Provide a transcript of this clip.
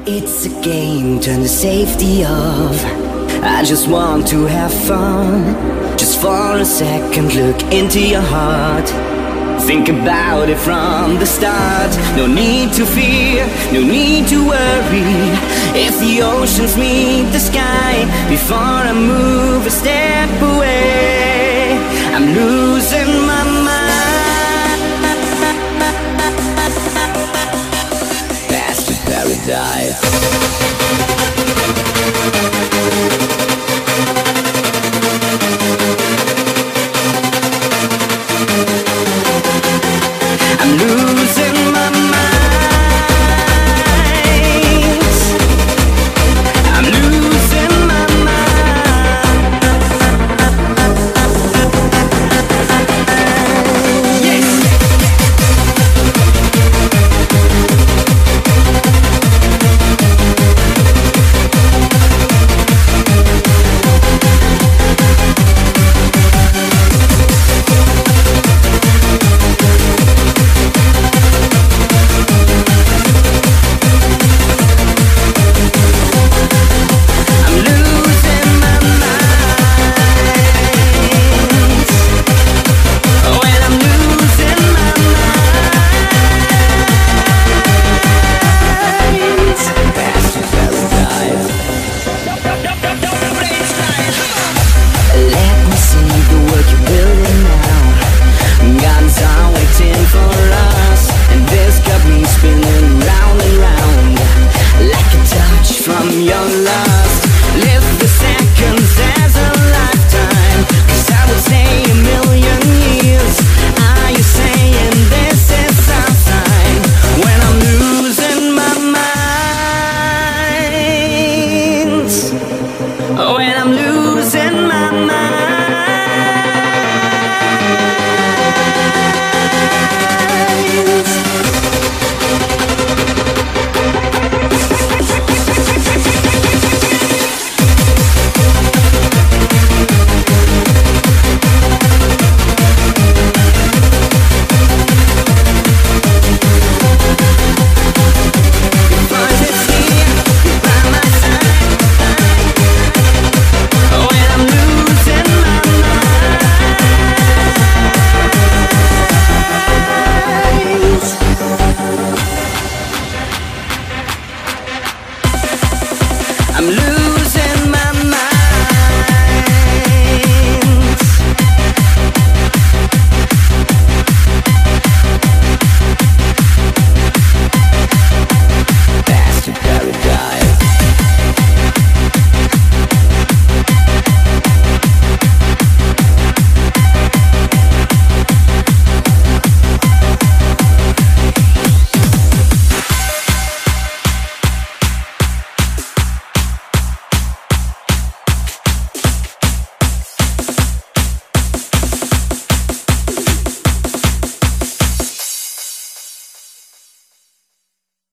It's a game, turn the safety off. I just want to have fun. Just for a second, look into your heart. Think about it from the start. No need to fear, no need to worry. If the oceans meet the sky, before I move a step away, I'm losing my mind. Past paradise.